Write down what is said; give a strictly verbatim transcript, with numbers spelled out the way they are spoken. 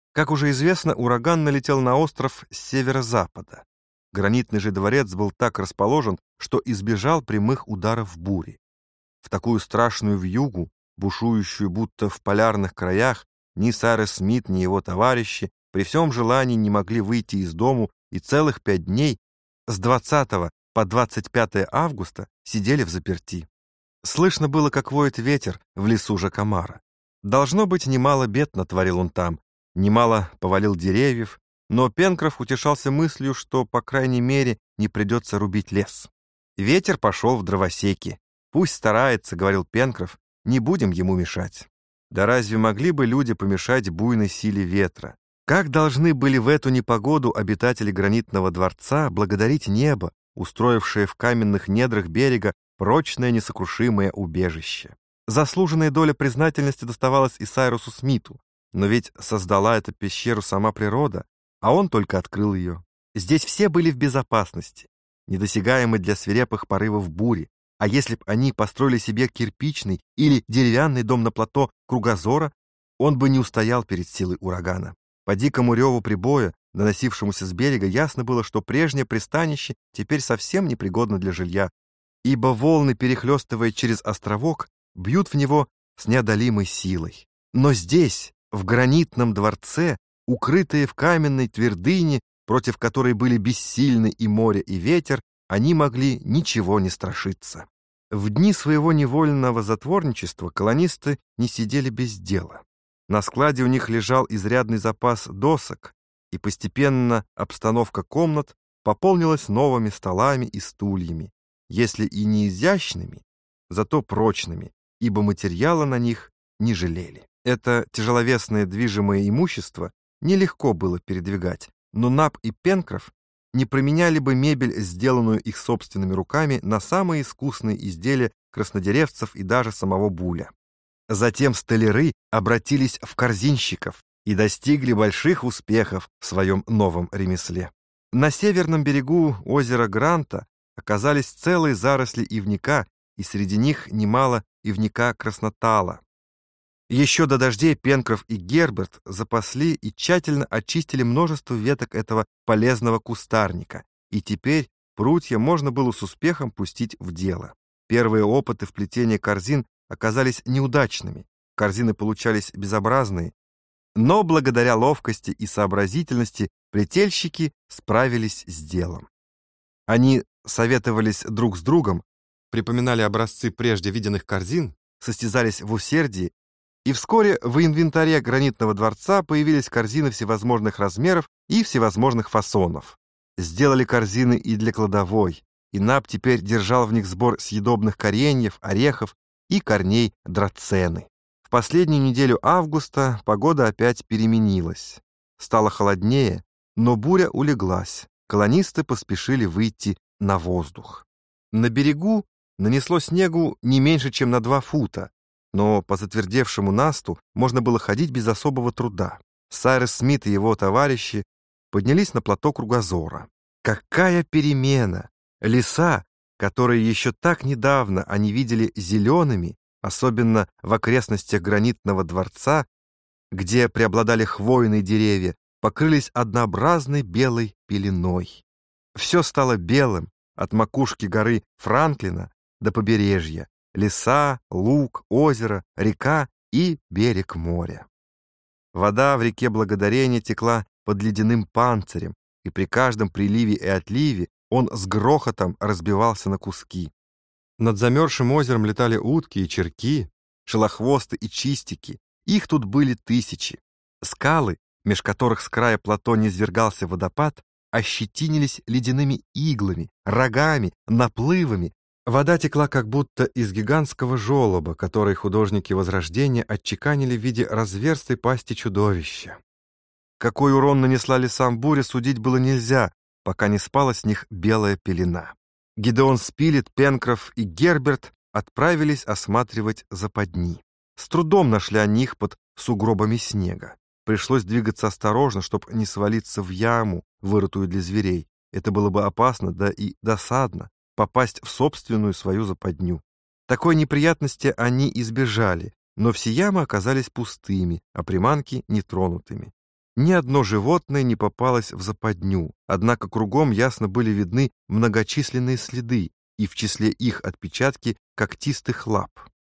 Как уже известно, ураган налетел на остров с северо-запада. Гранитный же дворец был так расположен, что избежал прямых ударов бури. В такую страшную вьюгу, бушующую будто в полярных краях, ни Сайрес Смит, ни его товарищи при всем желании не могли выйти из дому и целых пять дней с двадцатого по двадцать пятое августа сидели взаперти. Слышно было, как воет ветер в лесу Жакомара. Должно быть, немало бед натворил он там, немало повалил деревьев, но Пенкроф утешался мыслью, что, по крайней мере, не придется рубить лес. Ветер пошел в дровосеки. «Пусть старается», — говорил Пенкроф, — «не будем ему мешать». Да разве могли бы люди помешать буйной силе ветра? Как должны были в эту непогоду обитатели гранитного дворца благодарить небо, устроившее в каменных недрах берега прочное несокрушимое убежище? Заслуженная доля признательности доставалась и Сайрусу Смиту, но ведь создала эту пещеру сама природа, а он только открыл ее. Здесь все были в безопасности, недосягаемы для свирепых порывов бури, а если б они построили себе кирпичный или деревянный дом на плато Кругозора, он бы не устоял перед силой урагана. По дикому реву прибоя, доносившемуся с берега, ясно было, что прежнее пристанище теперь совсем непригодно для жилья, ибо волны, перехлестывая через островок, бьют в него с неодолимой силой. Но здесь, в гранитном дворце, укрытые в каменной твердыне, против которой были бессильны и море, и ветер, они могли ничего не страшиться. В дни своего невольного затворничества колонисты не сидели без дела. На складе у них лежал изрядный запас досок, и постепенно обстановка комнат пополнилась новыми столами и стульями, если и не изящными, зато прочными, ибо материала на них не жалели. Это тяжеловесное движимое имущество нелегко было передвигать, но Наб и Пенкроф не променяли бы мебель, сделанную их собственными руками, на самые искусные изделия краснодеревцев и даже самого Буля. Затем столяры обратились в корзинщиков и достигли больших успехов в своем новом ремесле. На северном берегу озера Гранта оказались целые заросли ивника, и среди них немало ивника краснотала. Еще до дождей Пенкроф и Герберт запасли и тщательно очистили множество веток этого полезного кустарника, и теперь прутья можно было с успехом пустить в дело. Первые опыты в плетении корзин оказались неудачными, корзины получались безобразные, но благодаря ловкости и сообразительности плетельщики справились с делом. Они советовались друг с другом, припоминали образцы прежде виденных корзин, состязались в усердии, и вскоре в инвентаре гранитного дворца появились корзины всевозможных размеров и всевозможных фасонов. Сделали корзины и для кладовой, и Наб теперь держал в них сбор съедобных кореньев, орехов и корней драцены. В последнюю неделю августа погода опять переменилась. Стало холоднее, но буря улеглась. Колонисты поспешили выйти на воздух. На берегу нанесло снегу не меньше, чем на два фута, но по затвердевшему насту можно было ходить без особого труда. Сайрес Смит и его товарищи поднялись на плато Кругозора. Какая перемена! Леса, которые еще так недавно они видели зелеными, особенно в окрестностях гранитного дворца, где преобладали хвойные деревья, покрылись однообразной белой пеленой. Все стало белым от макушки горы Франклина до побережья. Леса, луг, озеро, река и берег моря. Вода в реке Благодарения текла под ледяным панцирем, и при каждом приливе и отливе он с грохотом разбивался на куски. Над замерзшим озером летали утки и черки, шелохвосты и чистики. Их тут были тысячи. Скалы, меж которых с края плато низвергался водопад, ощетинились ледяными иглами, рогами, наплывами. Вода текла как будто из гигантского желоба, который художники Возрождения отчеканили в виде разверстой пасти чудовища. Какой урон нанесла лесам буря, судить было нельзя, пока не спала с них белая пелена. Гидеон Спилет, Пенкроф и Герберт отправились осматривать западни. С трудом нашли они их под сугробами снега. Пришлось двигаться осторожно, чтобы не свалиться в яму, вырытую для зверей. Это было бы опасно, да и досадно попасть в собственную свою западню. Такой неприятности они избежали, но все ямы оказались пустыми, а приманки нетронутыми. Ни одно животное не попалось в западню, однако кругом ясно были видны многочисленные следы, и в числе их отпечатки когтистых лап.